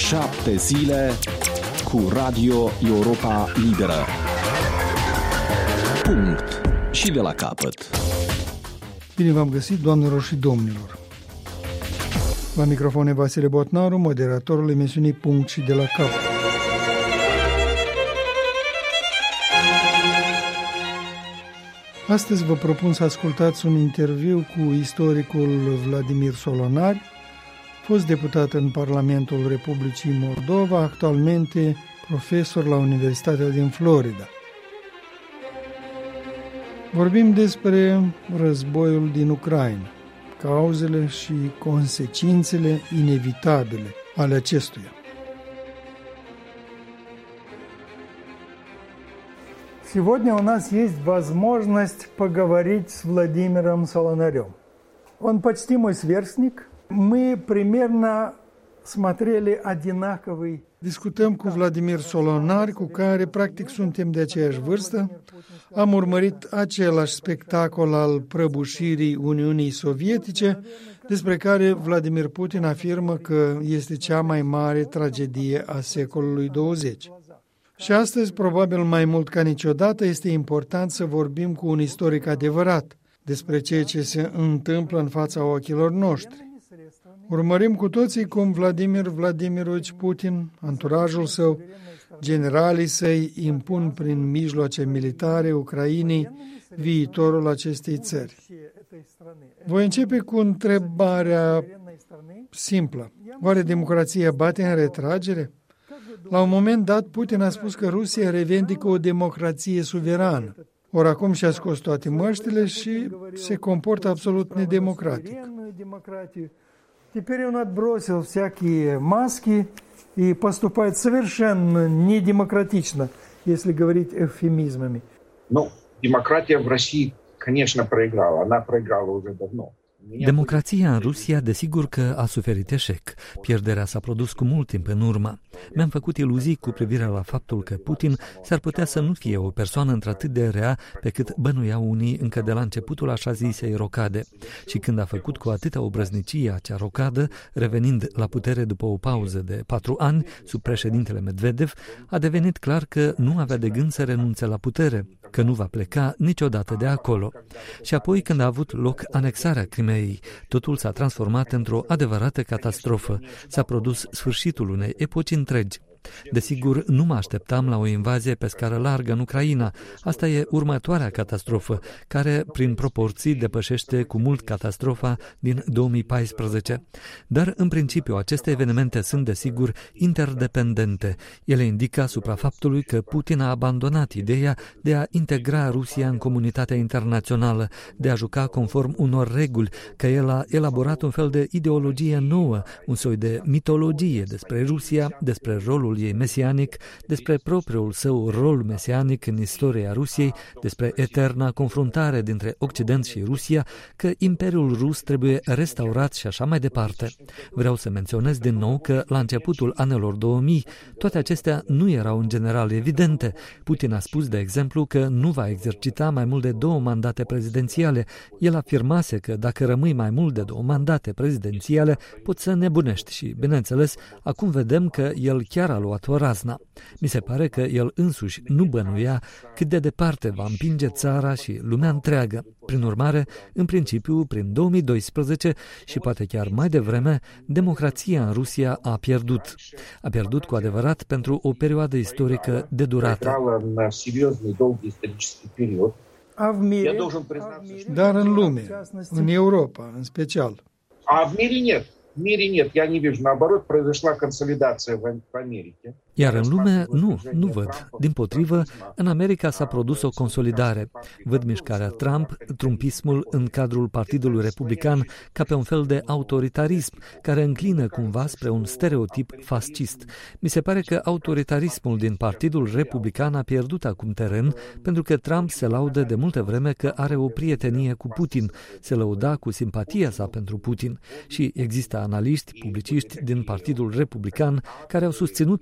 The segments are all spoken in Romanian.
7 zile cu Radio Europa Liberă. Punct. Și de la capăt. Bine v-am găsit, doamnelor și domnilor. La microfon e Vasile Botnaru, moderatorul emisiunii Punct și de la capăt. Astăzi vă propun să ascultați un interviu cu istoricul Vladimir Solonari, fost deputat în Parlamentul Republicii Moldova, actualmente profesor la Universitatea din Florida. Vorbim despre războiul din Ucraina, cauzele și consecințele inevitabile ale acestuia. Сегодня у нас есть возможность поговорить с Владимиром Солонарем. Он почти мой сверстник. Мы примерно смотрели одинаковый. Discutăm cu Vladimir Solonari, cu care practic suntem de aceeași vârstă. Am urmărit același spectacol al prăbușirii Uniunii Sovietice, despre care Vladimir Putin afirmă că este cea mai mare tragedie a secolului 20. Și astăzi, probabil mai mult ca niciodată, este important să vorbim cu un istoric adevărat despre ceea ce se întâmplă în fața ochilor noștri. Urmărim cu toții cum Vladimir Vladimirovici Putin, anturajul său, generalii săi impun prin mijloace militare Ucrainei viitorul acestei țări. Voi începe cu întrebarea simplă. Oare democrația bate în retragere? La un moment dat, Putin a spus că Rusia revendică o democrație suverană. Ori acum și-a scos toate măștile și se comportă absolut nedemocratic. Теперь он отбросил всякие маски и поступает совершенно недемократично, если говорить эвфемизмами. Ну, демократия в России, конечно, проиграла. Она проиграла уже давно. Democrația în Rusia, desigur că a suferit eșec. Pierderea s-a produs cu mult timp în urmă. Mi-am făcut iluzii cu privire la faptul că Putin s-ar putea să nu fie o persoană într-atât de rea pe cât bănuiau unii încă de la începutul așa zisei rocade. Și când a făcut cu atâta obrăznicie acea rocadă, revenind la putere după o pauză de 4 ani sub președintele Medvedev, a devenit clar că nu avea de gând să renunțe la putere, că nu va pleca niciodată de acolo. Și apoi, când a avut loc anexarea Crimeei, totul s-a transformat într-o adevărată catastrofă. S-a produs sfârșitul unei epoci întregi. Desigur, nu mă așteptam la o invazie pe scară largă în Ucraina. Asta e următoarea catastrofă, care, prin proporții, depășește cu mult catastrofa din 2014. Dar, în principiu, aceste evenimente sunt, desigur, interdependente. Ele indică asupra faptului că Putin a abandonat ideea de a integra Rusia în comunitatea internațională, de a juca conform unor reguli, că el a elaborat un fel de ideologie nouă, un soi de mitologie despre Rusia, despre rolul ei mesianic, despre propriul său rol mesianic în istoria Rusiei, despre eterna confruntare dintre Occident și Rusia, că Imperiul Rus trebuie restaurat și așa mai departe. Vreau să menționez din nou că la începutul anelor 2000 toate acestea nu erau în general evidente. Putin a spus, de exemplu, că nu va exercita mai mult de 2 mandate prezidențiale. El afirmase că dacă rămâi mai mult de 2 mandate prezidențiale, poți să nebunești și, bineînțeles, acum vedem că el chiar a luat-o razna. Mi se pare că el însuși nu bănuia cât de departe va împinge țara și lumea întreagă. Prin urmare, în principiu, prin 2012 și poate chiar mai devreme, democrația în Rusia a pierdut. A pierdut cu adevărat pentru o perioadă istorică de durată. Dar în lume, în Europa, în special. В мире нет, я не вижу. Наоборот, произошла консолидация в Америке. Iar în lume, nu văd. Dimpotrivă, în America s-a produs o consolidare. Văd mișcarea Trump, trumpismul în cadrul Partidului Republican, ca pe un fel de autoritarism, care înclină cumva spre un stereotip fascist. Mi se pare că autoritarismul din Partidul Republican a pierdut acum teren, pentru că Trump se laudă de multă vreme că are o prietenie cu Putin, se lăuda cu simpatia sa pentru Putin. Și există analiști, publiciști din Partidul Republican care au susținut acest punct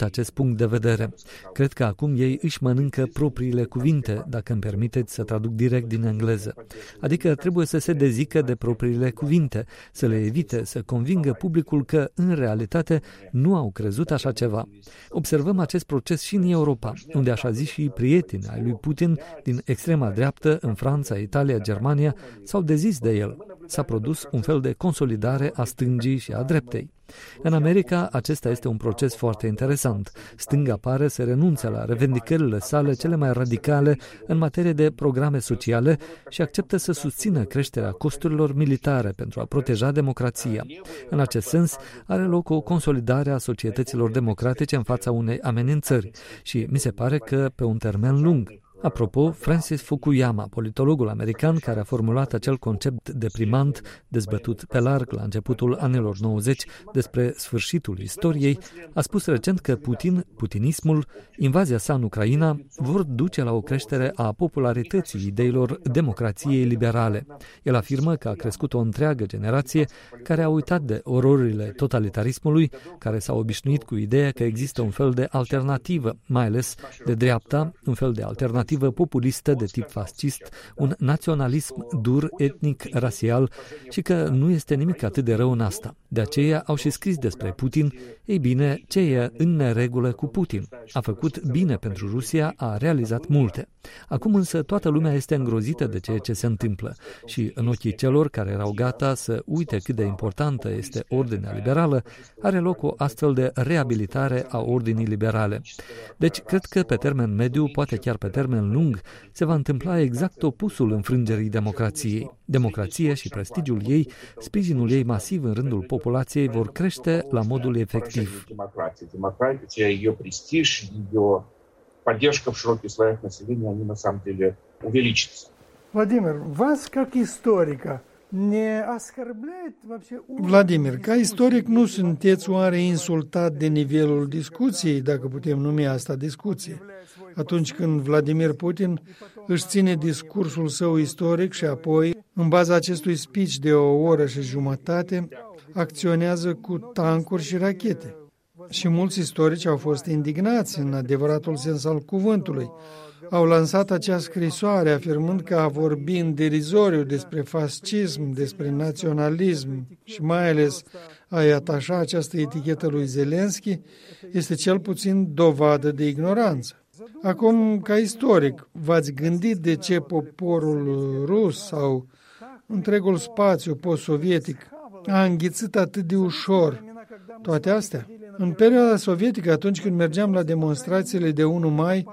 punct de vedere. Cred că acum ei își mănâncă propriile cuvinte, dacă îmi permiteți să traduc direct din engleză. Adică trebuie să se dezică de propriile cuvinte, să le evite, să convingă publicul că, în realitate, nu au crezut așa ceva. Observăm acest proces și în Europa, unde așa zis și prieteni ai lui Putin din extrema dreaptă, în Franța, Italia, Germania, s-au dezis de el. S-a produs un fel de consolidare a stângii și a dreptei. În America, acesta este un proces foarte interesant. Stânga pare să renunțe la revendicările sale cele mai radicale în materie de programe sociale și acceptă să susțină creșterea costurilor militare pentru a proteja democrația. În acest sens, are loc o consolidare a societăților democratice în fața unei amenințări și mi se pare că pe un termen lung. Apropo, Francis Fukuyama, politologul american care a formulat acel concept deprimant dezbătut pe larg la începutul anilor 90 despre sfârșitul istoriei, a spus recent că putinismul, invazia sa în Ucraina, vor duce la o creștere a popularității ideilor democrației liberale. El afirmă că a crescut o întreagă generație care a uitat de ororile totalitarismului, care s-a obișnuit cu ideea că există un fel de alternativă, mai ales de dreapta, un fel de alternativă populistă de tip fascist, un naționalism dur, etnic, rasial și că nu este nimic atât de rău în asta. De aceea au și scris despre Putin. Ei bine, ce e în neregulă cu Putin? A făcut bine pentru Rusia, a realizat multe. Acum însă toată lumea este îngrozită de ceea ce se întâmplă și în ochii celor care erau gata să uite cât de importantă este ordinea liberală, are loc o astfel de reabilitare a ordinii liberale. Deci, cred că pe termen mediu, poate chiar pe termen lung, se va întâmpla exact opusul înfrângerii democrației. Democrația și prestigiul ei, sprijinul ei masiv în rândul populației vor crește la modul efectiv. Демократия, ее престиж, ее поддержка в широких слоях населения, они на самом деле увеличатся. Владимир, вас как историка не оскорбляет вообще... Vladimir, ca istoric nu sunteți oare insultat de nivelul discuției, dacă putem numi asta discuție, atunci când Vladimir Putin își ține discursul său istoric și apoi, în baza acestui speech de o oră și jumătate, acționează cu tancuri și rachete. Și mulți istorici au fost indignați în adevăratul sens al cuvântului. Au lansat acea scrisoare afirmând că a vorbi în derizoriu despre fascism, despre naționalism și mai ales a-i atașa această etichetă lui Zelensky este cel puțin dovadă de ignoranță. Acum, ca istoric, v-ați gândit de ce poporul rus sau întregul spațiu post-sovietic a înghițit atât de ușor toate astea? În perioada sovietică, atunci când mergeam la demonstrațiile de 1 mai,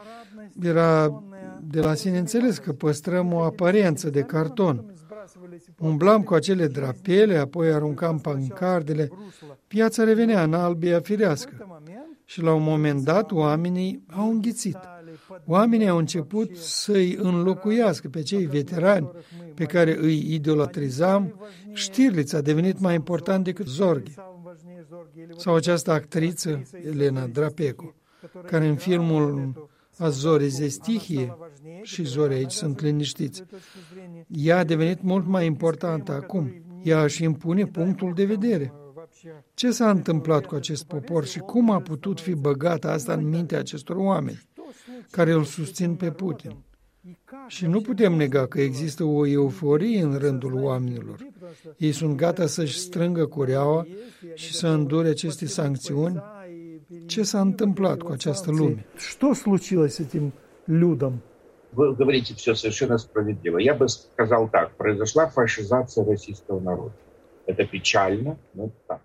era de la sine înțeles că păstrăm o aparență de carton. Umblam cu acele drapele, apoi aruncam pancardele, piața revenea în albia firească. Și la un moment dat, oamenii au înghițit. Oamenii au început să-i înlocuiască pe cei veterani pe care îi idolatrizam. Stirlitz a devenit mai important decât Zorge. Sau această actriță, Elena Drapeco, care în filmul A Zori ze stihie, și zori aici sunt liniștiți, ea a devenit mult mai importantă acum. Ea își impune punctul de vedere. Ce s-a întâmplat cu acest popor și cum a putut fi băgată asta în mintea acestor oameni care îl susțin pe Putin? Și nu putem nega că există o euforie în rândul oamenilor. Ei sunt gata să-și strângă cureaua și să îndure aceste sancțiuni. Ce s-a întâmplat cu această lume? Что случилось с этим людом? Вы говорите все совершенно справедливо. Я бы сказал так. Произошла фашизация российского народа. Это печально, но это так.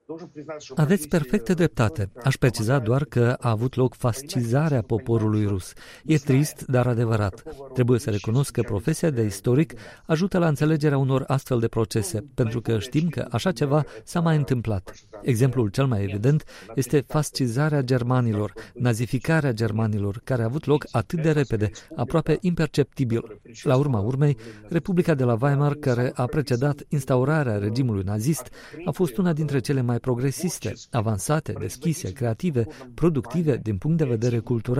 Aveți perfectă dreptate. Aș preciza doar că a avut loc fascizarea poporului rus. E trist, dar adevărat. Trebuie să recunosc că profesia de istoric ajută la înțelegerea unor astfel de procese, pentru că știm că așa ceva s-a mai întâmplat. Exemplul cel mai evident este fascizarea germanilor, nazificarea germanilor, care a avut loc atât de repede, aproape imperceptibil. La urma urmei, Republica de la Weimar, care a precedat instaurarea regimului nazist, a fost una dintre cele mai progresiste, avansate, deschise, creative, productive din punct de vedere cultural.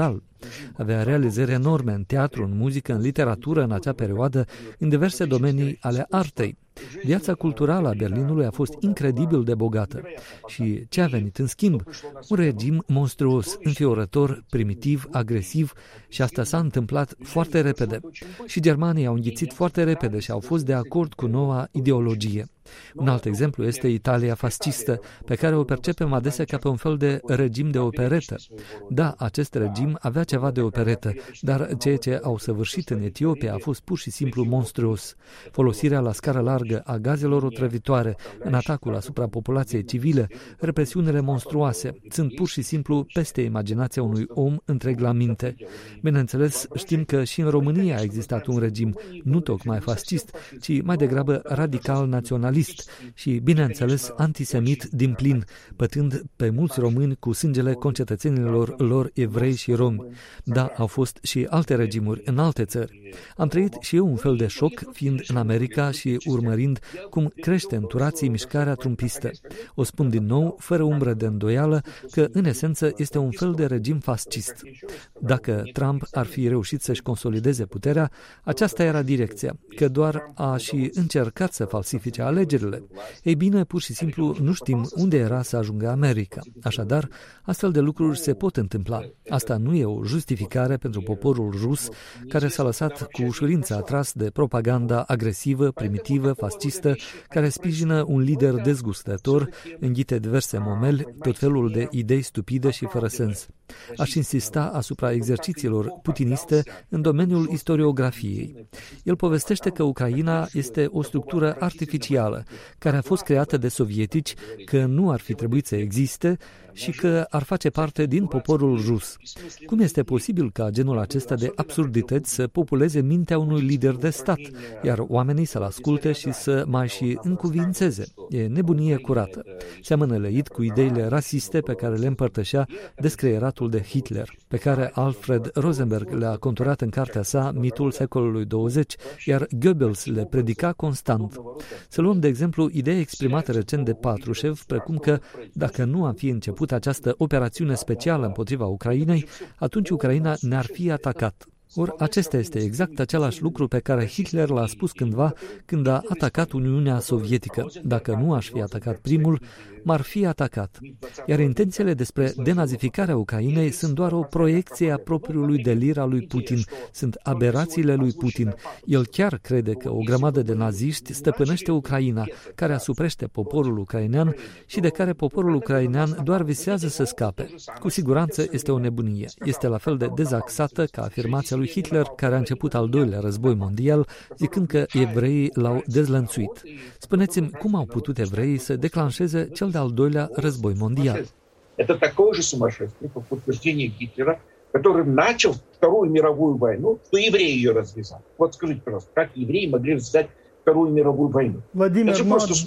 Avea realizări enorme în teatru, în muzică, în literatură în acea perioadă, în diverse domenii ale artei. Viața culturală a Berlinului a fost incredibil de bogată. Și ce a venit în schimb? Un regim monstruos, înfiorător, primitiv, agresiv, și asta s-a întâmplat foarte repede. Și germanii au înghițit foarte repede și au fost de acord cu noua ideologie. Un alt exemplu este Italia fascistă, pe care o percepem adesea ca pe un fel de regim de operetă. Da, acest regim avea ceva de operetă, dar ceea ce au săvârșit în Etiopia a fost pur și simplu monstruos. Folosirea la scară largă a gazelor otrăvitoare în atacul asupra populației civile, represiunile monstruoase, sunt pur și simplu peste imaginația unui om întreg la minte. Bineînțeles, știm că și în România a existat un regim, nu tocmai fascist, ci mai degrabă radical naționalist și, bineînțeles, antisemit din plin, pătând pe mulți români cu sângele concetățenilor lor evrei și romi. Da, au fost și alte regimuri în alte țări. Am trăit și eu un fel de șoc, fiind în America și urmărind cum crește în turații mișcarea trumpistă. O spun din nou, fără umbră de îndoială, că, în esență, este un fel de regim fascist. Dacă Trump ar fi reușit să-și consolideze puterea, aceasta era direcția, că doar a și încercat să falsifice alegerile. Ei bine, pur și simplu nu știm unde era să ajungă America. Așadar, astfel de lucruri se pot întâmpla. Asta nu e o justificare pentru poporul rus, care s-a lăsat cu ușurință atras de propaganda agresivă, primitivă, fascistă, care sprijină un lider dezgustător, înghite diverse momeli, tot felul de idei stupide și fără sens. Aș insista asupra exercițiilor putiniste în domeniul istoriografiei. El povestește că Ucraina este o structură artificială, care a fost creată de sovietici, că nu ar fi trebuit să existe și că ar face parte din poporul rus. Cum este posibil ca genul acesta de absurdități să populeze mintea unui lider de stat, iar oamenii să-l asculte și să mai și încuvințeze? E nebunie curată. Seamănă leit cu ideile rasiste pe care le împărtășea descreieratul de Hitler, pe care Alfred Rosenberg le-a conturat în cartea sa Mitul secolului 20, iar Goebbels le predica constant. Să luăm de exemplu ideea exprimată recent de Patrushev, precum că dacă nu am fi început această operațiune specială împotriva Ucrainei, atunci Ucraina ne-ar fi atacat. Ori acesta este exact același lucru pe care Hitler l-a spus cândva când a atacat Uniunea Sovietică. Dacă nu aș fi atacat primul, m-ar fi atacat. Iar intențiile despre denazificarea Ucrainei sunt doar o proiecție a propriului delir al lui Putin, sunt aberațiile lui Putin. El chiar crede că o grămadă de naziști stăpânește Ucraina, care asuprește poporul ucrainean și de care poporul ucrainean doar visează să scape. Cu siguranță este o nebunie. Este la fel de dezaxată ca afirmația lui Hitler, care a început al doilea război mondial, zicând că evreii l-au dezlănțuit. Spuneți-mi, cum au putut evreii să declanșeze cel de-al doilea război mondial? Это такое же сумасшествие, по подтверждению Гитлера, который начал Вторую мировую войну, что евреи ее развязали. Вот скажите, пожалуйста, как евреи могли развязать Вторую мировую войну? Владимир,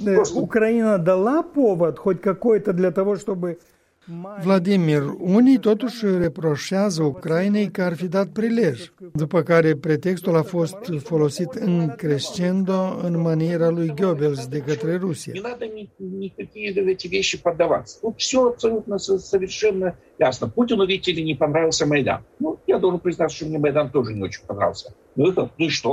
Украина дала повод хоть какой-то для того, чтобы... Vladimir, unii totuși reproșează Ucrainei că ar fi dat prilej, după care pretextul a fost folosit în crescendo în maniera lui Goebbels de către Rusia. Не надо никакие эти вещи поддаваться. Тут все абсолютно совершенно ясно. Путину, видите ли, не понравился Майдан. Ну, я должен признаться, что мне Майдан тоже не очень понравился. Ну и что?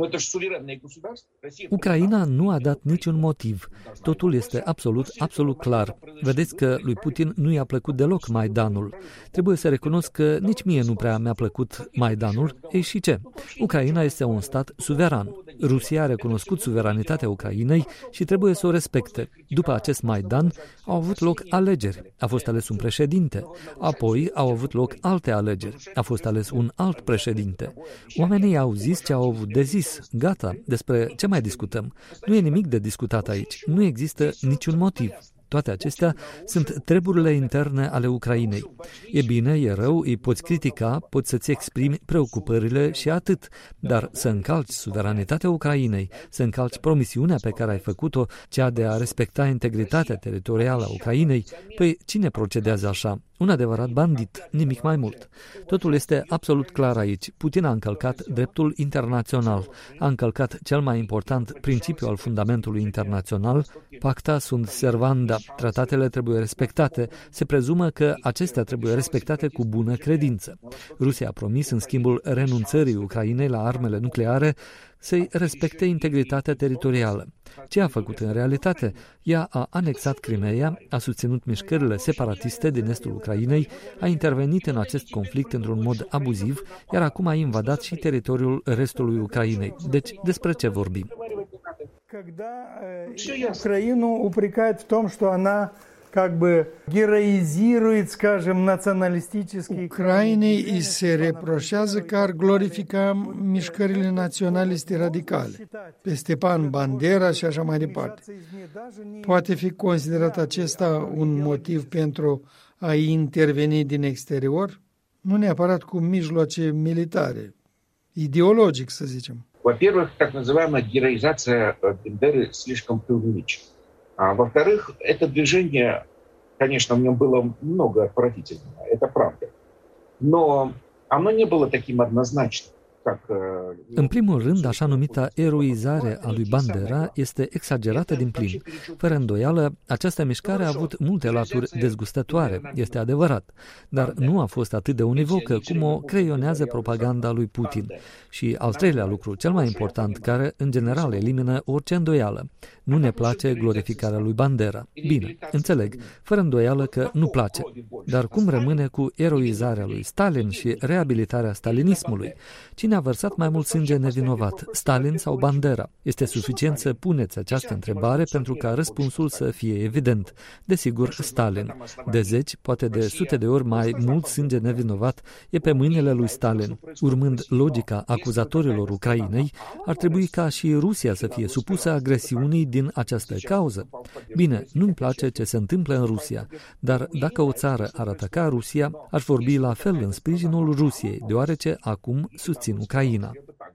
Ucraina nu a dat niciun motiv. Totul este absolut clar. Vedeți că lui Putin nu i-a plăcut deloc Maidanul. Trebuie să recunosc că nici mie nu prea mi-a plăcut Maidanul. Ei și ce? Ucraina este un stat suveran. Rusia a recunoscut suveranitatea Ucrainei și trebuie să o respecte. După acest Maidan au avut loc alegeri. A fost ales un președinte. Apoi au avut loc alte alegeri. A fost ales un alt președinte. Oamenii au zis ce au avut de zis. Gata, despre ce mai discutăm? Nu e nimic de discutat aici. Nu există niciun motiv. Toate acestea sunt treburile interne ale Ucrainei. E bine, e rău, îi poți critica, poți să-ți exprimi preocupările și atât, dar să încalci suveranitatea Ucrainei, să încalci promisiunea pe care ai făcut-o, cea de a respecta integritatea teritorială a Ucrainei, păi cine procedează așa? Un adevărat bandit, nimic mai mult. Totul este absolut clar aici. Putin a încălcat dreptul internațional, a încălcat cel mai important principiu al fundamentului internațional, pacta sunt servanda, tratatele trebuie respectate, se prezumă că acestea trebuie respectate cu bună credință. Rusia a promis, în schimbul renunțării Ucrainei la armele nucleare, să-i respecte integritatea teritorială. Ce a făcut în realitate? Ea a anexat Crimeea, a susținut mișcările separatiste din estul Ucrainei, a intervenit în acest conflict într-un mod abuziv, iar acum a invadat și teritoriul restului Ucrainei. Deci, despre ce vorbim? Когда Украину упрекают в том, что она как бы героизирует, скажем, националистические... Ucrainei îi se reproșează că ar glorifica mișcările naționaliste radicale, pe Stepan Bandera și așa mai departe. Poate fi considerat acesta un motiv pentru a interveni din exterior? Nu neapărat cu mijloace militare, ideologic, să zicem. Во-первых, так называемая героизация Бендеры слишком преувеличена. А во-вторых, это движение, конечно, в нем было много отвратительного, это правда. Но оно не было таким однозначным. În primul rând, așa numita eroizare a lui Bandera este exagerată din plin. Fără îndoială, această mișcare a avut multe laturi dezgustătoare, este adevărat, dar nu a fost atât de univocă cum o creionează propaganda lui Putin. Și al treilea lucru, cel mai important, care în general elimină orice îndoială. Nu ne place glorificarea lui Bandera. Bine, înțeleg, fără îndoială că nu place. Dar cum rămâne cu eroizarea lui Stalin și reabilitarea stalinismului? Cine a vărsat mai mult sânge nevinovat, Stalin sau Bandera? Este suficient să puneți această întrebare pentru ca răspunsul să fie evident. Desigur, Stalin. De 10, poate de sute de ori mai mult sânge nevinovat e pe mâinile lui Stalin. Urmând logica acuzatorilor Ucrainei, ar trebui ca și Rusia să fie supusă agresiunii din această cauză. Bine, nu-mi place ce se întâmplă în Rusia, dar dacă o țară ar ataca Rusia, aș vorbi la fel în sprijinul Rusiei, deoarece acum susțin Ucraina.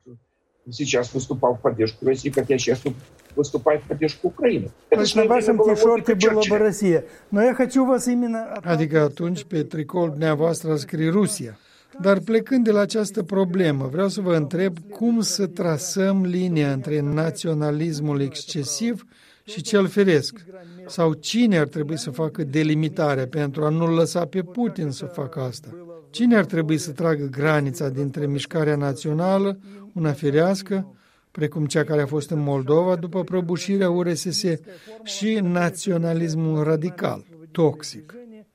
Сейчас выступал в поддержку России, как я сейчас выступаю в поддержку Украины. На вашем тишорте было бы Россия. Но я хочу вас именно... Adică atunci pe tricoul dumneavoastră scrie Rusia. Dar plecând de la această problemă, vreau să vă întreb cum să trasăm linia între naționalismul excesiv și cel firesc. Sau cine ar trebui să facă delimitarea pentru a nu lăsa pe Putin să facă asta? Cine ar trebui să tragă granița dintre mișcarea națională, una firească, precum cea care a fost în Moldova după prăbușirea URSS, și naționalismul radical, toxic?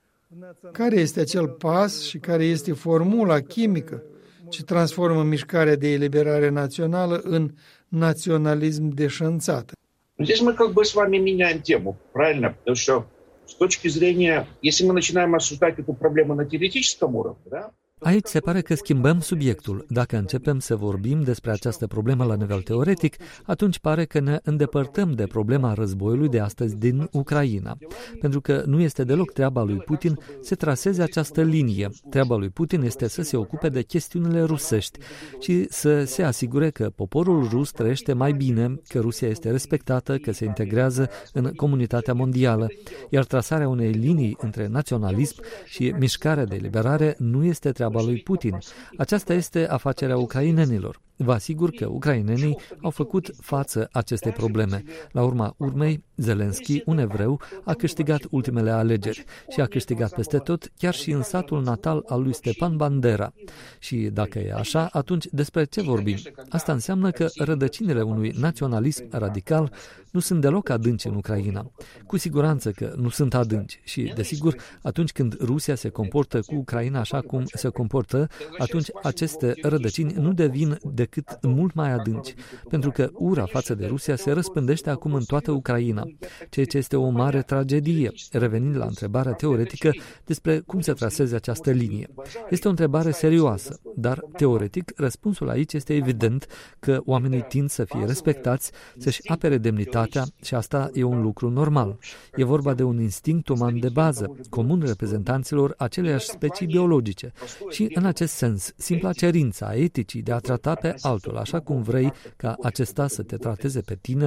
Care este acel pas și care este formula chimică ce transformă mișcarea de eliberare națională în naționalism deșanțat? Здесь мы как бы с вами меняем тему, правильно? Потому что с точки зрения, если мы начинаем обсуждать эту проблему на теоретическом уровне, да? Aici se pare că schimbăm subiectul. Dacă începem să vorbim despre această problemă la nivel teoretic, atunci pare că ne îndepărtăm de problema războiului de astăzi din Ucraina. Pentru că nu este deloc treaba lui Putin să traseze această linie. Treaba lui Putin este să se ocupe de chestiunile rusești și să se asigure că poporul rus trăiește mai bine, că Rusia este respectată, că se integrează în comunitatea mondială. Iar trasarea unei linii între naționalism și mișcarea de eliberare nu este treaba lui Putin. Aceasta este afacerea ucrainenilor. Vă asigur că ucrainenii au făcut față acestei probleme. La urma urmei, Zelenski, un evreu, a câștigat ultimele alegeri și a câștigat peste tot, chiar și în satul natal al lui Stepan Bandera. Și dacă e așa, atunci despre ce vorbim? Asta înseamnă că rădăcinile unui naționalism radical nu sunt deloc adânci în Ucraina. Cu siguranță că nu sunt adânci și, desigur, atunci când Rusia se comportă cu Ucraina așa cum se comportă, atunci aceste rădăcini nu devin decât mult mai adânci, pentru că ura față de Rusia se răspândește acum în toată Ucraina, ceea ce este o mare tragedie, revenind la întrebarea teoretică despre cum se traseze această linie. Este o întrebare serioasă, dar, teoretic, răspunsul aici este evident că oamenii tind să fie respectați, să-și apere demnitatea și asta e un lucru normal. E vorba de un instinct uman de bază, comun reprezentanților aceleiași specii biologice și, în acest sens, simpla cerința a eticii de a trata pe altul așa cum vrei ca acesta să te trateze pe tine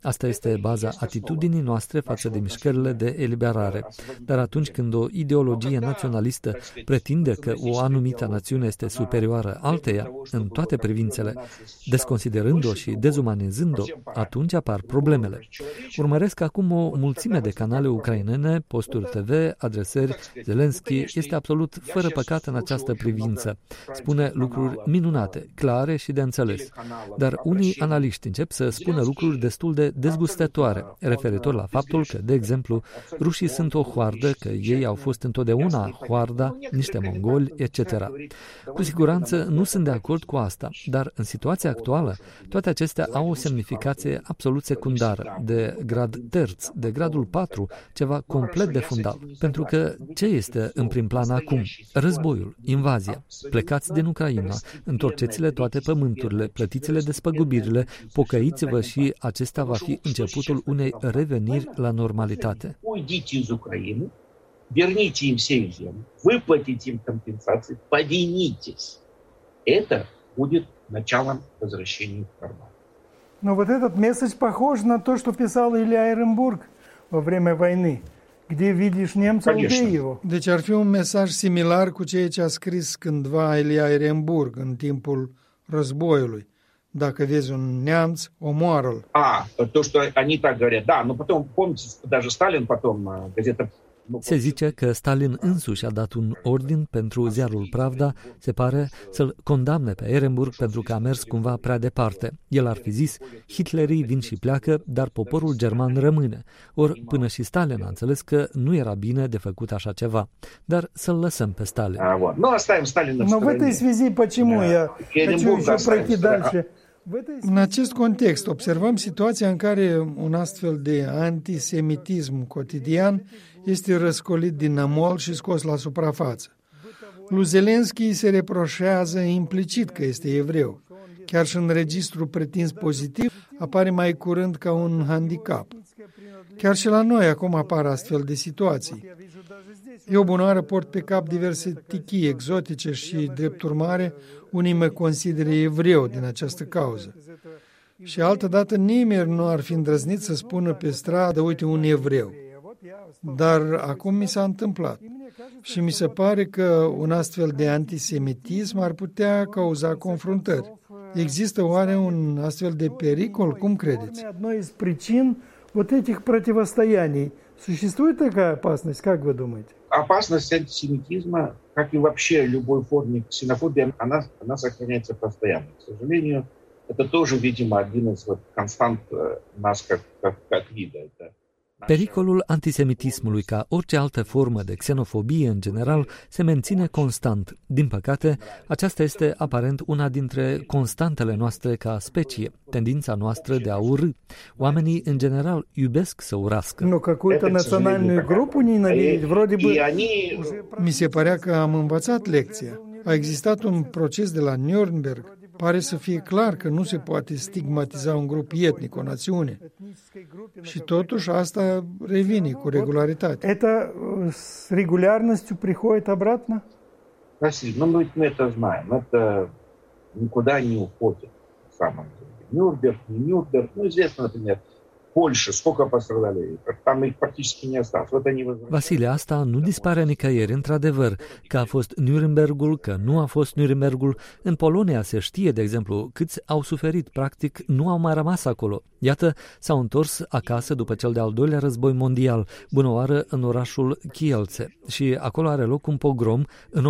Asta este baza atitudinii noastre față de mișcările de eliberare. Dar atunci când o ideologie naționalistă pretinde că o anumită națiune este superioară alteia, în toate privințele, desconsiderând-o și dezumanizând-o, atunci apar problemele. Urmăresc acum o mulțime de canale ucrainene, posturi TV, adresări. Zelenski este absolut fără păcat în această privință. Spune lucruri minunate, clare și de înțeles. Dar unii analiști încep să spună lucruri destul de dezgustătoare, referitor la faptul că, de exemplu, rușii sunt o hoardă, că ei au fost întotdeauna hoarda, niște mongoli, etc. Cu siguranță nu sunt de acord cu asta, dar în situația actuală, toate acestea au o semnificație absolut secundară, de grad terț, de gradul 4, ceva complet de fundal. Pentru că ce este în prim plan acum? Războiul, invazia. Plecați din Ucraina, întorceți-le toate pământurile, plătiți-le despăgubirile, pocăiți-vă și acesta va fi începutul unei reveniri la normalitate. Уйдите из Украины, верните им все их земли, выплатите им компенсации, поднимитесь. Это будет началом возвращения в нормальность. Но вот этот месседж похож на то, что писал Илья Эренбург во время войны. Где видишь немца, убей его. Deci ar fi un mesaj similar cu ceea ce a scris cândva Илья Эренбург în timpul războiului. Dacă vezi un neamț, omoară-l. То, что они так говорят, да, но потом, помните, даже Сталин потом, газета... Se zice că Stalin însuși a dat un ordin pentru ziarul Pravda, se pare, să-l condamne pe Ehrenburg pentru că a mers cumva prea departe. El ar fi zis, Hitlerii vin și pleacă, dar poporul german rămâne. Ori până și Stalin a înțeles că nu era bine de făcut așa ceva. Dar să-l lăsăm pe Stalin. Но в этой связи почему я хочу еще пройти дальше? În acest context, observăm situația în care un astfel de antisemitism cotidian este răscolit din nămol și scos la suprafață. Lui Zelenski se reproșează implicit că este evreu. Chiar și în registrul pretins pozitiv apare mai curând ca un handicap. Chiar și la noi acum apar astfel de situații. Eu bunoară port pe cap diverse tichii exotice și, drept urmare, unii mă consideră evreu din această cauză. Și altădată nimeni nu ar fi îndrăznit să spună pe stradă, uite, un evreu. Dar acum mi s-a întâmplat. Și mi se pare că un astfel de antisemitism ar putea cauza confruntări. Există oare un astfel de pericol? Cum credeți? Одной из причин вот этих противостояний. Существует такая опасность, как вы думаете? Опасность антисемитизма, как и вообще любой форме ксенофобии, она сохраняется постоянно. К сожалению, это тоже, видимо, один из констант нас как вида. Pericolul antisemitismului, ca orice altă formă de xenofobie în general, se menține constant. Din păcate, aceasta este aparent una dintre constantele noastre ca specie, tendința noastră de a urâ. Oamenii, în general, iubesc să urască. Nu, какую-то национальную группу ненавидеть, вроде бы... Mi se părea că am învățat lecția. A existat un proces de la Nürnberg. Pare să fie clar că nu se poate stigmatiza un grup etnic, o națiune. Și totuși asta revine cu regularitate. Это с регулярностью приходит обратно? Василий, мы это знаем. Это никуда не уходит. В самом деле. Нюрнберг, не Нюрнберг. Известно, например, Польша, сколько пострадали, там их практически не осталось. Вот они возвращаются. Vasile, asta nu dispare nicăieri, într-adevăr, că a fost Nurembergul, că nu a fost Nurembergul. În Polonia se știe, de exemplu, câți au suferit, practic nu au mai rămas acolo. Iată, s-au întors acasă după cel de-al doilea război mondial, bunăoară în orașul Kielce, și acolo are loc un pogrom în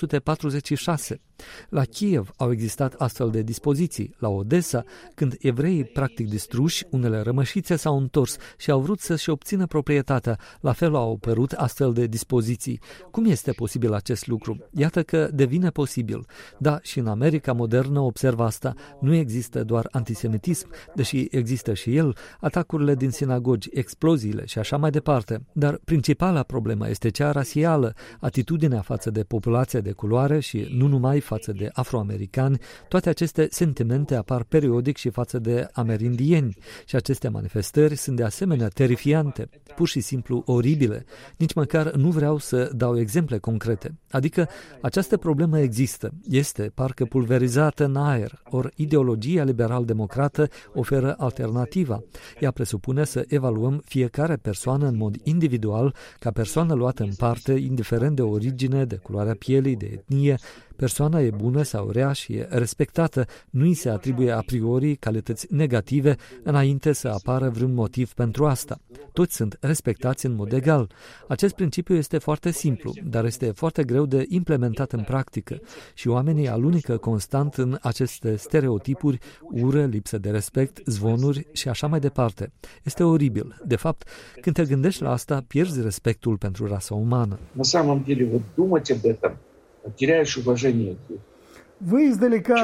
1946. La Kiev au existat astfel de dispoziții. La Odessa, când evreii practic distruși, unele rămășițe s-au întors și au vrut să-și obțină proprietatea. La fel au apărut astfel de dispoziții. Cum este posibil acest lucru? Iată că devine posibil. Da, și în America modernă observ asta. Nu există doar antisemitism, deși există și el, atacurile din sinagogi, exploziile și așa mai departe. Dar principala problemă este cea rasială, atitudinea față de populația de culoare și nu numai față de afroamericani. Toate aceste sentimente apar periodic și față de amerindieni și aceste manifestații manifestări sunt de asemenea terifiante, pur și simplu oribile. Nici măcar nu vreau să dau exemple concrete. Adică această problemă există, este parcă pulverizată în aer, ori ideologia liberal-democrată oferă alternativa. Ea presupune să evaluăm fiecare persoană în mod individual, ca persoană luată în parte, indiferent de origine, de culoarea pielii, de etnie. Persoana e bună sau rea și e respectată, nu îi se atribuie a priori calități negative înainte să apară vreun motiv pentru asta. Toți sunt respectați în mod egal. Acest principiu este foarte simplu, dar este foarte greu de implementat în practică și oamenii alunecă constant în aceste stereotipuri, ură, lipsă de respect, zvonuri și așa mai departe. Este oribil. De fapt, când te gândești la asta, pierzi respectul pentru rasa umană. На самом деле, вот думать об этом, теряешь уважение. Вы издалека,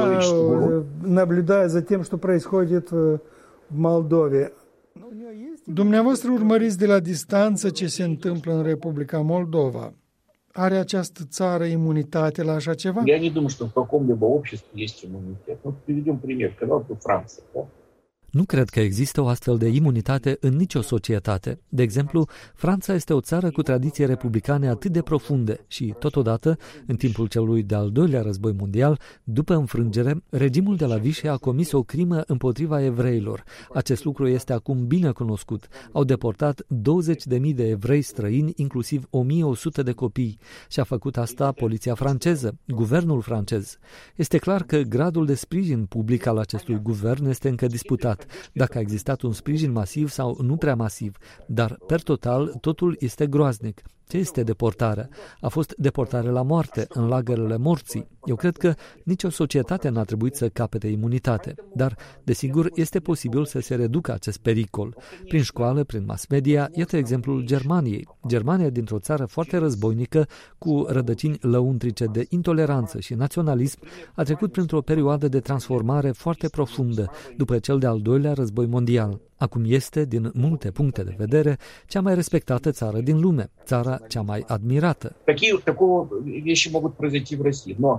наблюдая за тем, что происходит в Молдове, Dumneavoastră urmăriți de la distanță ce se întâmplă în Republica Moldova. Are această țară imunitate la așa ceva? Я не думаю, что в каком-либо обществе есть иммунитет. Ну, приведем пример. Когда вот Франция, да? Nu cred că există o astfel de imunitate în nicio societate. De exemplu, Franța este o țară cu tradiții republicane atât de profunde și, totodată, în timpul celui de-al doilea război mondial, după înfrângere, regimul de la Vichy a comis o crimă împotriva evreilor. Acest lucru este acum bine cunoscut. Au deportat 20.000 de evrei străini, inclusiv 1.100 de copii. Și a făcut asta poliția franceză, guvernul francez. Este clar că gradul de sprijin public al acestui guvern este încă disputat. Dacă a existat un sprijin masiv sau nu prea masiv, dar, per total, totul este groaznic. Ce este deportarea? A fost deportare la moarte, în lagărele morții. Eu cred că nicio societate n-a trebuit să capete imunitate, dar, desigur, este posibil să se reducă acest pericol. Prin școală, prin mass media, iată exemplul Germaniei. Germania, dintr-o țară foarte războinică, cu rădăcini lăuntrice de intoleranță și naționalism, a trecut printr-o perioadă de transformare foarte profundă, după cel de-al doilea război mondial. Acum este, din multe puncte de vedere, cea mai respectată țară din lume, țara cea mai admirată. Такого вещи могут произойти в России, но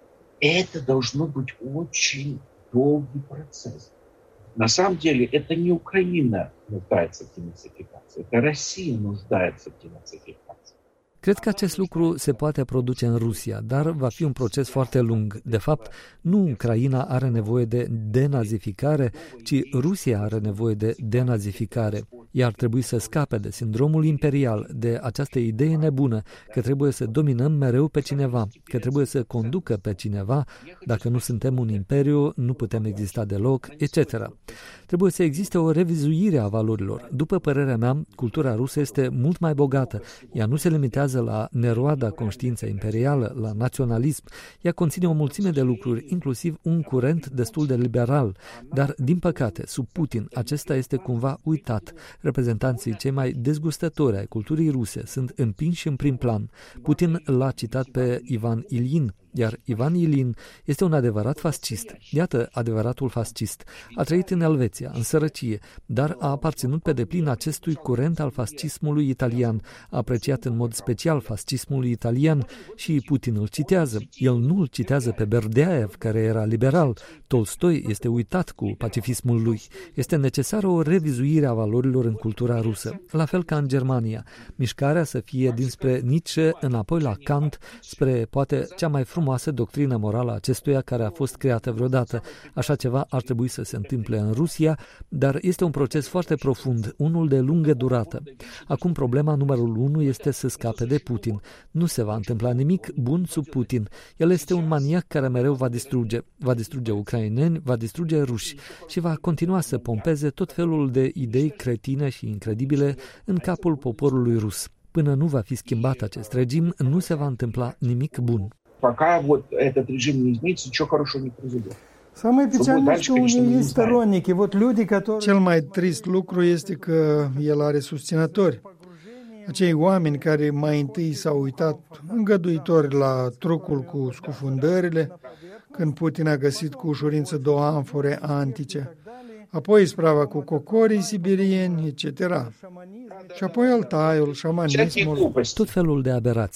это должно быть очень долгий процесс. На самом деле это не Украина нуждается в денацификации, это Россия нуждается в денацификации. Cred că acest lucru se poate produce în Rusia, dar va fi un proces foarte lung. De fapt, nu Ucraina are nevoie de denazificare, ci Rusia are nevoie de denazificare. Ea ar trebui să scape de sindromul imperial, de această idee nebună că trebuie să dominăm mereu pe cineva, că trebuie să conducă pe cineva. Dacă nu suntem un imperiu, nu putem exista deloc, etc. Trebuie să existe o revizuire a valorilor. După părerea mea, cultura rusă este mult mai bogată. Ea nu se limitează la neroada conștiință imperială, la naționalism. Ea conține o mulțime de lucruri, inclusiv un curent destul de liberal. Dar, din păcate, sub Putin, acesta este cumva uitat. Reprezentanții cei mai dezgustători ai culturii ruse sunt împinși în prim plan. Putin l-a citat pe Ivan Ilyin, iar Ivan Ilyin este un adevărat fascist. Iată adevăratul fascist. A trăit în Elveția, în sărăcie, dar a aparținut pe deplin acestui curent al fascismului italian. A apreciat în mod special fascismul italian și Putin îl citează. El nu îl citează pe Berdeaev, care era liberal. Tolstoi este uitat cu pacifismul lui. Este necesară o revizuire a valorilor în cultura rusă, la fel ca în Germania. Mișcarea să fie dinspre Nietzsche înapoi la Kant, spre poate cea mai frumoasă doctrină morală a acestuia care a fost creată vreodată. Așa ceva ar trebui să se întâmple în Rusia, dar este un proces foarte profund, unul de lungă durată. Acum problema numărul 1 este să scape de Putin. Nu se va întâmpla nimic bun sub Putin. El este un maniac care mereu va distruge ucraineni, va distruge ruși și va continua să pompeze tot felul de idei cretine și incredibile în capul poporului rus. Până nu va fi schimbat acest regim, nu se va întâmpla nimic bun. Пока вот этот режим не изменится, ничего хорошего не произойдет. Самое печальное, что у него есть сторонники, вот люди, которые... Cel mai trist lucru este că el are susținători. Acei oameni care mai întâi s-au uitat îngăduitori la trucul cu scufundările, când Putin a găsit cu ușurință 2 amfore antice, apoi isprava cu cocorii sibirieni, etc. Și apoi altaiul, șamanismul. Tot felul de aberații.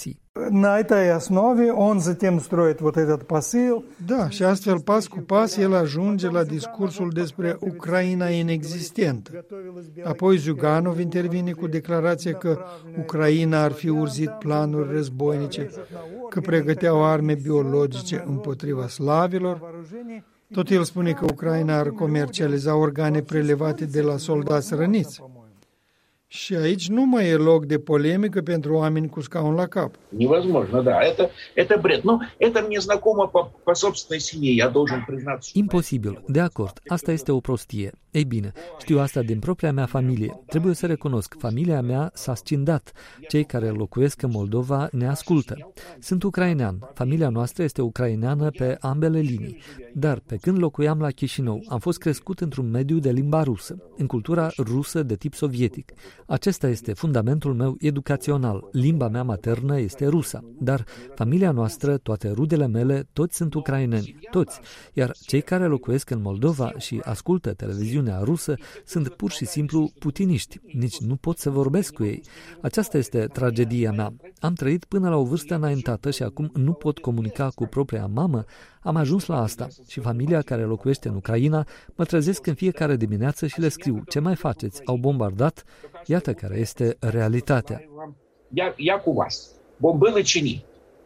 на этой основе он затем строит вот этот посыл. Da, și astfel, pas cu pas, el ajunge la discursul despre Ucraina inexistentă. Apoi Zyuganov intervine cu declarația că Ucraina ar fi urzit planuri războinice, că pregăteau arme biologice împotriva slavilor. Tot el spune că Ucraina ar comercializa organe prelevate de la soldați răniți. Și aici nu mai e loc de polemică pentru oameni cu scaun la cap. Невозможно, да. Это бред. Ну, это мне знакомо по собственной семье, я должен признаться. Imposibil, de acord, asta este o prostie. Ei bine, știu asta din propria mea familie. Trebuie să recunosc, familia mea s-a scindat. Cei care locuiesc în Moldova ne ascultă. Sunt ucrainean, familia noastră este ucraineană pe ambele linii. Dar pe când locuiam la Chișinău, am fost crescut într-un mediu de limba rusă, în cultura rusă de tip sovietic. Acesta este fundamentul meu educațional. Limba mea maternă este rusa, dar familia noastră, toate rudele mele, toți sunt ucraineni, toți. Iar cei care locuiesc în Moldova și ascultă televiziunea rusă sunt pur și simplu putiniști. Nici nu pot să vorbesc cu ei. Aceasta este tragedia mea. Am trăit până la o vârstă înaintată și acum nu pot comunica cu propria mamă. Am ajuns la asta și familia care locuiește în Ucraina mă trezesc în fiecare dimineață și le scriu: ce mai faceți? Au bombardat? Iată care este realitatea. Я cu вас. Бомбили чи ні?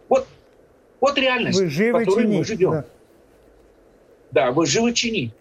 Вот реальность, в которой мы живем. Да, вы живы чи ні?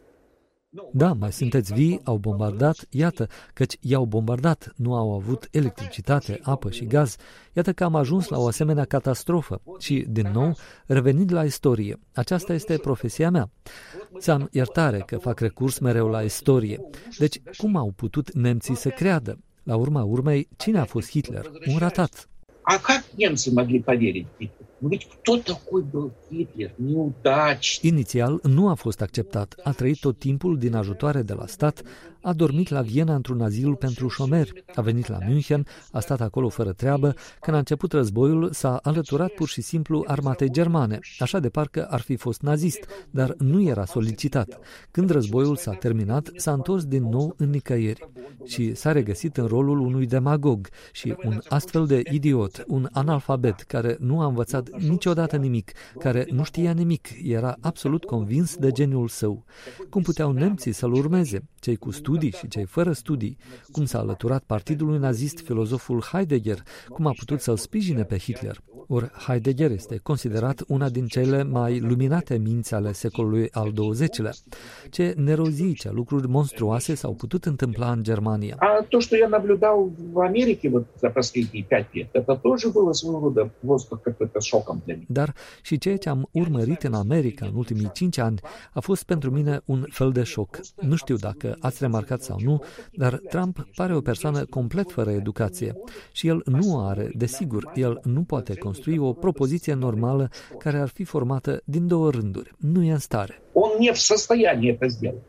Da, mai sunteți vii, au bombardat, iată, căci i-au bombardat, nu au avut electricitate, apă și gaz. Iată că am ajuns la o asemenea catastrofă și, din nou, revenind la istorie, aceasta este profesia mea. Ți-am iertare că fac recurs mereu la istorie. Deci, cum au putut nemții să creadă? La urma urmei, cine a fost Hitler? Un ratat. А как немцы могли поверить в Гитлера? Ну ведь кто такой был Гитлер? Неудачник. Inițial nu a fost acceptat. A trăit tot timpul din ajutoare de la stat, a dormit la Viena într-un azil pentru șomeri, a venit la München, a stat acolo fără treabă. Când a început războiul, s-a alăturat pur și simplu armatei germane, așa de parcă ar fi fost nazist, dar nu era solicitat. Când războiul s-a terminat, s-a întors din nou în nicăieri și s-a regăsit în rolul unui demagog și un astfel de idiot, un analfabet care nu a învățat niciodată nimic, care nu știa nimic, era absolut convins de geniul său. Cum puteau nemții să-l urmeze, cei cu studii și cei fără studii? Cum s-a alăturat partidului nazist filozoful Heidegger? Cum a putut să-l sprijine pe Hitler? Ori Heidegger este considerat una din cele mai luminate minți ale secolului al XX-lea. Ce nerozii, ce lucruri monstruoase s-au putut întâmpla în Germania. А то, что я наблюдал в Америке вот за последние 5 лет, это тоже было своего рода просто какой-то шоком для меня. Dar și ceea ce am urmărit în America în ultimii 5 ani a fost pentru mine un fel de șoc. Nu știu dacă ați remarcat sau nu, dar Trump pare o persoană complet fără educație. Și el nu are, desigur, el nu poate construi o propoziție normală care ar fi formată din 2 rânduri. Nu e în stare. Он не в состоянии это сделать.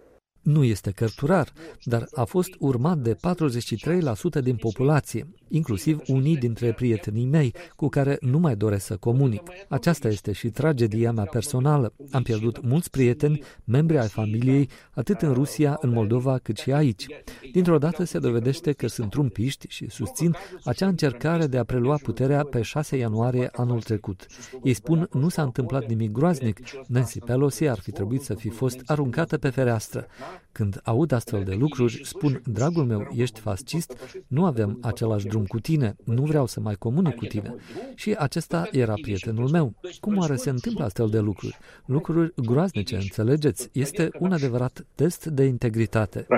Nu este cărturar, dar a fost urmat de 43% din populație, inclusiv unii dintre prietenii mei, cu care nu mai doresc să comunic. Aceasta este și tragedia mea personală. Am pierdut mulți prieteni, membri ai familiei, atât în Rusia, în Moldova, cât și aici. Dintr-o dată se dovedește că sunt trumpiști și susțin acea încercare de a prelua puterea pe 6 ianuarie anul trecut. Ei spun, nu s-a întâmplat nimic groaznic, Nancy Pelosi ar fi trebuit să fi fost aruncată pe fereastră. Când aud astfel de lucruri, spun, dragul meu, ești fascist, nu avem același drum cu tine, nu vreau să mai comunic cu tine. Și acesta era prietenul meu. Cum oare se întâmplă astfel de lucruri? Lucruri groaznice, înțelegeți? Este un adevărat test de integritate.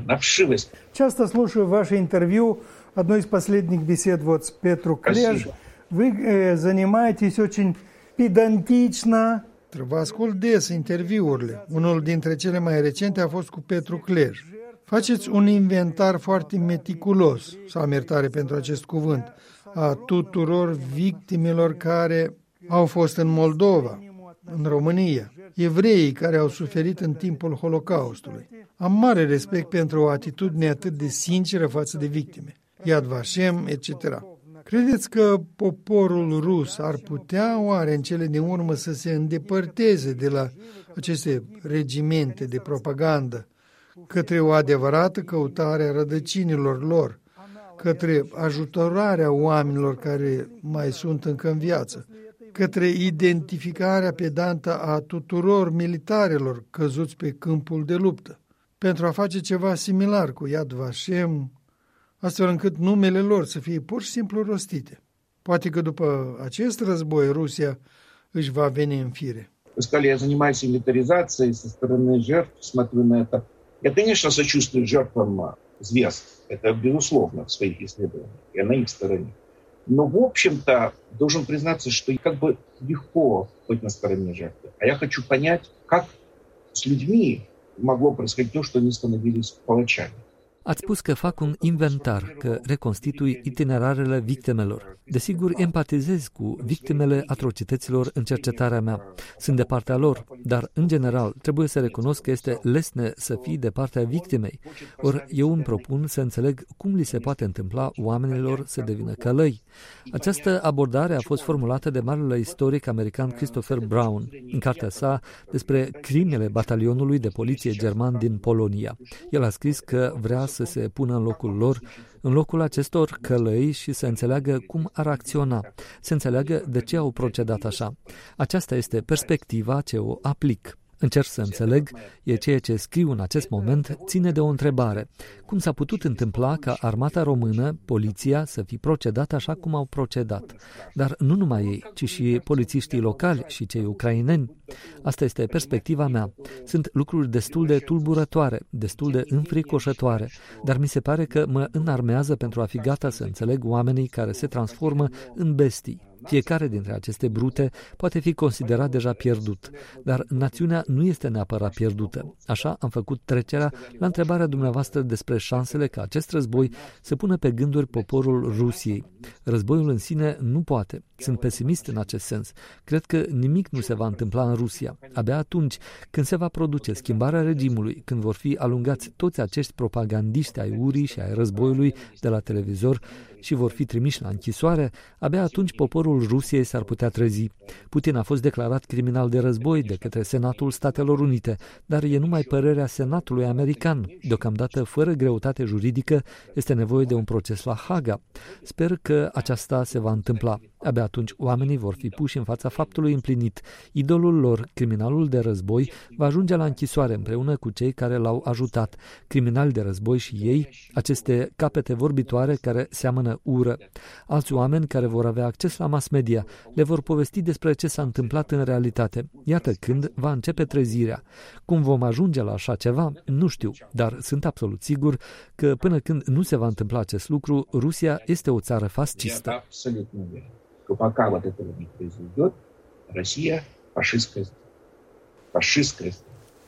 Часто слушаю ваше интервью, одно из последних бесед вот с Петру Клеж. Вы занимаетесь очень педантично. Vă ascult des interviurile. Unul dintre cele mai recente a fost cu Petru Klej. Faceți un inventar foarte meticulos, să am iertare pentru acest cuvânt, a tuturor victimelor care au fost în Moldova, în România, evreii care au suferit în timpul Holocaustului. Am mare respect pentru o atitudine atât de sinceră față de victime, Yad Vashem, etc. Credeți că poporul rus ar putea oare în cele din urmă să se îndepărteze de la aceste regimente de propagandă către o adevărată căutare a rădăcinilor lor, către ajutorarea oamenilor care mai sunt încă în viață, către identificarea pedantă a tuturor militarilor căzuți pe câmpul de luptă, pentru a face ceva similar cu Yad Vashem, astfel încât numele lor să fie pur și simplu rostite. Poate că după acest război Rusia își va veni în fire. Вы сказали, я занимаюсь инвентаризацией со стороны жертв, смотрю на это. Я, конечно, сочувствую жертвам зверств. Это безусловно в своих исследованиях. Я на их стороне. Но, в общем-то, должен признаться, что как бы легко быть на стороне жертвы. А я хочу понять, как с людьми могло происходить то, что они становились палачами. Ați spus că fac un inventar, că reconstitui itinerarele victimelor. Desigur, empatizez cu victimele atrocităților în cercetarea mea. Sunt de partea lor, dar, în general, trebuie să recunosc că este lesne să fii de partea victimei. Ori eu îmi propun să înțeleg cum li se poate întâmpla oamenilor să devină călăi. Această abordare a fost formulată de marele istoric american Christopher Brown în cartea sa despre crimele batalionului de poliție german din Polonia. El a scris că vrea să se pună în locul lor, în locul acestor călăi și să înțeleagă cum ar acționa, să înțeleagă de ce au procedat așa. Aceasta este perspectiva ce o aplic. Încerc să înțeleg, e ceea ce scriu în acest moment, ține de o întrebare. Cum s-a putut întâmpla ca armata română, poliția, să fi procedat așa cum au procedat? Dar nu numai ei, ci și polițiștii locali și cei ucraineni. Asta este perspectiva mea. Sunt lucruri destul de tulburătoare, destul de înfricoșătoare, dar mi se pare că mă înarmează pentru a fi gata să înțeleg oamenii care se transformă în bestii. Fiecare dintre aceste brute poate fi considerat deja pierdut, dar națiunea nu este neapărat pierdută. Așa am făcut trecerea la întrebarea dumneavoastră despre șansele ca acest război să pună pe gânduri poporul Rusiei. Războiul în sine nu poate. Sunt pesimist în acest sens. Cred că nimic nu se va întâmpla în Rusia. Abia atunci când se va produce schimbarea regimului, când vor fi alungați toți acești propagandiști ai urii și ai războiului de la televizor și vor fi trimiși la închisoare, abia atunci poporul Rusiei s-ar putea trezi. Putin a fost declarat criminal de război de către Senatul Statelor Unite, dar e numai părerea Senatului american. Deocamdată, fără greutate juridică, este nevoie de un proces la Haga. Sper că aceasta se va întâmpla. Abia atunci oamenii vor fi puși în fața faptului împlinit. Idolul lor, criminalul de război, va ajunge la închisoare împreună cu cei care l-au ajutat. Criminali de război și ei, aceste capete vorbitoare care seamănă ură. Alți oameni care vor avea acces la mass media le vor povesti despre ce s-a întâmplat în realitate. Iată când va începe trezirea. Cum vom ajunge la așa ceva, nu știu, dar sunt absolut sigur că până când nu se va întâmpla acest lucru, Rusia este o țară fascistă. Că пока вот этого не произойдет, Россия фашистская страна.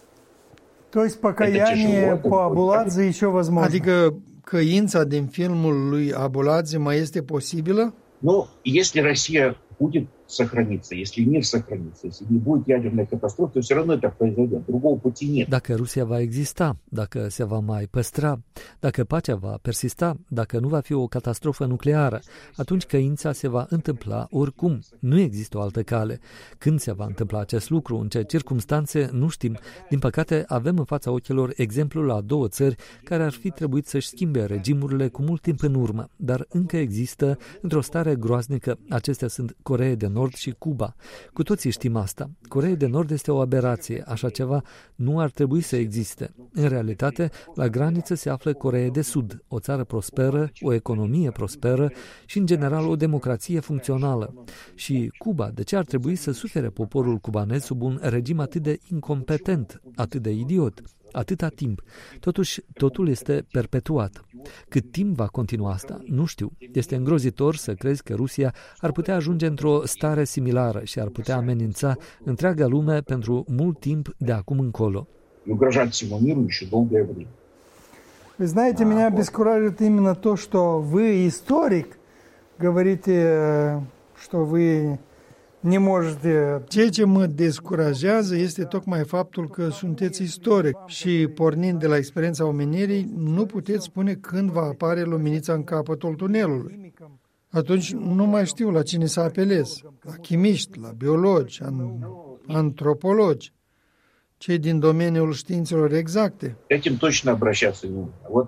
То есть покаяние по Абуладзе еще возможно? Adică căința din filmul lui Abuladze mai este posibilă? Но если Россия будет сохраниться, если мир сохранится, если не будет ядерной катастрофы, то все равно это произойдет. Другого пути нет. Dacă Rusia va exista, dacă se va mai păstra, dacă pacea va persista, dacă nu va fi o catastrofă nucleară, atunci căința se va întâmpla oricum. Nu există o altă cale. Când se va întâmpla acest lucru, în ce circumstanțe, nu știm. Din păcate, avem în fața ochilor exemplul la două țări care ar fi trebuit să-și schimbe regimurile cu mult timp în urmă, dar încă există într-o stare groaznică. Acestea sunt Coreea de Nord și Cuba. Cu toții știm asta. Coreea de Nord este o aberație. Așa ceva nu ar trebui să existe. În realitate, la graniță se află Coreea de Sud, o țară prosperă, o economie prosperă și, în general, o democrație funcțională. Și Cuba, de ce ar trebui să sufere poporul cubanez sub un regim atât de incompetent, atât de idiot? Atâta timp. Totuși, totul este perpetuat. Cât timp va continua asta? Nu știu. Este îngrozitor să crezi că Rusia ar putea ajunge într-o stare similară și ar putea amenința întreaga lume pentru mult timp de acum încolo. Вы знаете, меня обескураживает именно то, что вы, историк, говорите, что вы не можете... Ceea ce mă descurajează este tocmai faptul că sunteți istoric și, pornind de la experiența omenirii, nu puteți spune când va apare luminița în capătul tunelului. Atunci nu mai știu la cine să apelez. La chimiști, la biologi, antropologi, cei din domeniul științelor exacte. Этим точно обращаться не надо. Вот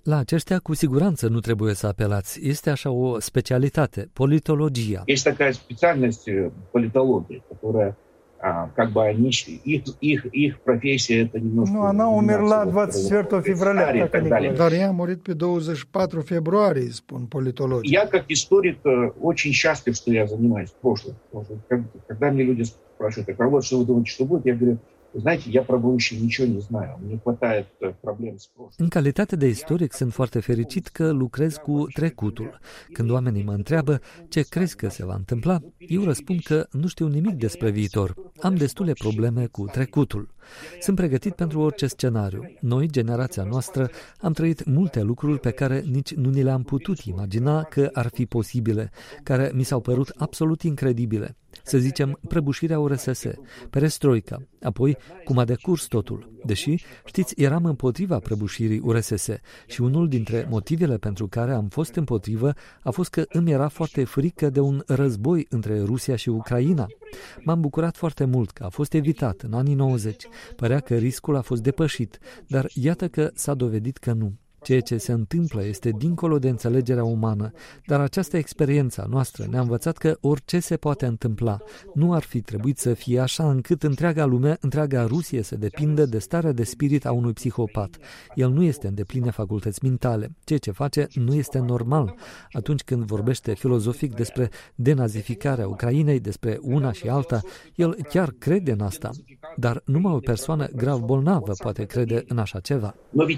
La aceștia cu siguranță nu trebuie să apelați. Este așa o specialitate, politologia. Есть такая специальность политология, которая как бы они, их профессия это немножко... Ну, она умерла 24 февраля, как они говорят. Dar ea a murit pe 24 februarie, spun politologii. Я как историк очень счастлив, что я занимаюсь прошлым. Когда мне люди спрашивают, а вот что вы думаете, что будет, я говорю, знаете, я про будущее ничего не знаю. Мне хватает проблем с прошлым. În calitate de istoric sunt foarte fericit că lucrez cu trecutul. Când oamenii mă întreabă ce crezi că se va întâmpla, eu răspund că nu știu nimic despre viitor. Am destule probleme cu trecutul. Sunt pregătit pentru orice scenariu. Noi, generația noastră, am trăit multe lucruri pe care nici nu ni le-am putut imagina că ar fi posibile, care mi s-au părut absolut incredibile. Să zicem, prăbușirea URSS, perestroica, apoi cum a decurs totul. Deși, știți, eram împotriva prăbușirii URSS și unul dintre motivele pentru care am fost împotrivă a fost că îmi era foarte frică de un război între Rusia și Ucraina. M-am bucurat foarte mult că a fost evitat în anii 90. Părea că riscul a fost depășit, dar iată că s-a dovedit că nu. Ceea ce se întâmplă este dincolo de înțelegerea umană, dar această experiență a noastră ne-a învățat că orice se poate întâmpla. Nu ar fi trebuit să fie așa încât întreaga lume, întreaga Rusie să depindă de starea de spirit a unui psihopat. El nu este în depline facultăți mentale. Ceea ce face nu este normal. Atunci când vorbește filozofic despre denazificarea Ucrainei, despre una și alta, el chiar crede în asta. Dar numai o persoană grav bolnavă poate crede în așa ceva.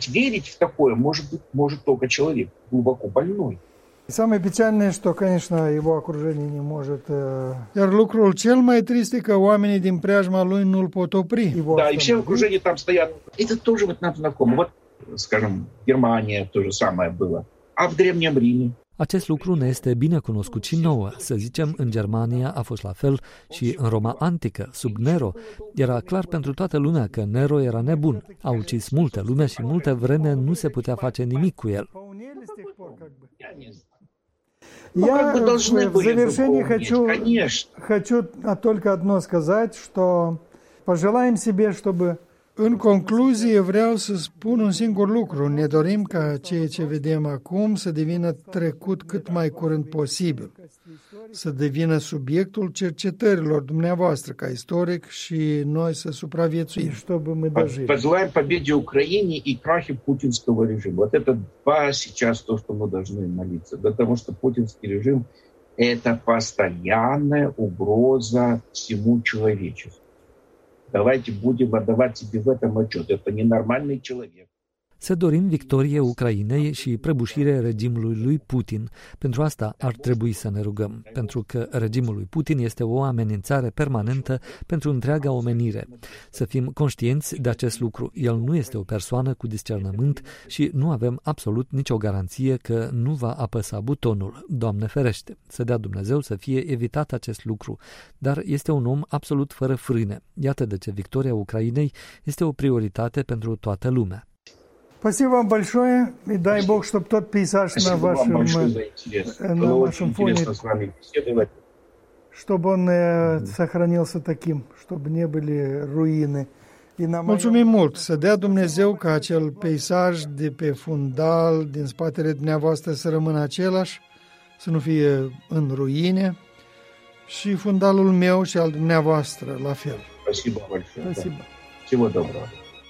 Может только человек глубоко больной. Самое печальное, что, конечно, его окружение не может... Iar lucrul cel mai trist e că oamenii din preajma lui nu îl pot opri. Да, и все в окружении там стоят. Это тоже вот нам знакомо. Вот, скажем, Германия то же самое было. А в Древнем Риме? Acest lucru ne este bine cunoscut și nouă. Să zicem, în Germania a fost la fel și în Roma antică, sub Nero. Era clar pentru toată lumea că Nero era nebun. A ucis multă lume și multă vreme nu se putea face nimic cu el. Я в завершении хочу только одно сказать, что пожелаем себе, чтобы... În concluzie, vreau să spun un singur lucru. Ne dorim ca ceea ce vedem acum să devină trecut cât mai curând posibil, să devină subiectul cercetărilor dumneavoastră ca istoric și noi să supraviețuim. Пожелаем победе Украине и крахе путинского режима. Вот это сейчас то, что мы должны молиться. Потому что путинский режим – это постоянная угроза всему человечеству. Давайте будем отдавать себе в этом отчет. Это ненормальный человек. Să dorim victorie Ucrainei și prăbușire regimului lui Putin. Pentru asta ar trebui să ne rugăm, pentru că regimul lui Putin este o amenințare permanentă pentru întreaga omenire. Să fim conștienți de acest lucru. El nu este o persoană cu discernământ și nu avem absolut nicio garanție că nu va apăsa butonul. Doamne ferește, să dea Dumnezeu să fie evitat acest lucru, dar este un om absolut fără frâne. Iată de ce victoria Ucrainei este o prioritate pentru toată lumea. Спасибо вам большое, и дай Бог, чтобы тот пейзаж на вашем фоне, чтобы он сохранился таким, чтобы не были руины. Mulțumim mult! Să dea Dumnezeu ca acel peisaj de pe fundal din spatele dumneavoastră să rămână același, să nu fie în ruine și fundalul meu și al dumneavoastră la fel. Спасибо большое. Спасибо. Всего доброго.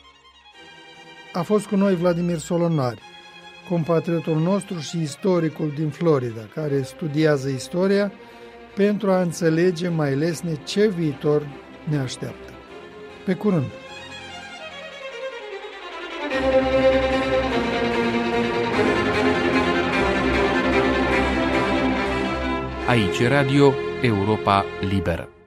A fost cu noi Vladimir Solonari, compatriotul nostru și istoricul din Florida, care studiază istoria pentru a înțelege mai lesne ce viitor ne așteaptă. Pe curând! Aici Radio Europa Liberă.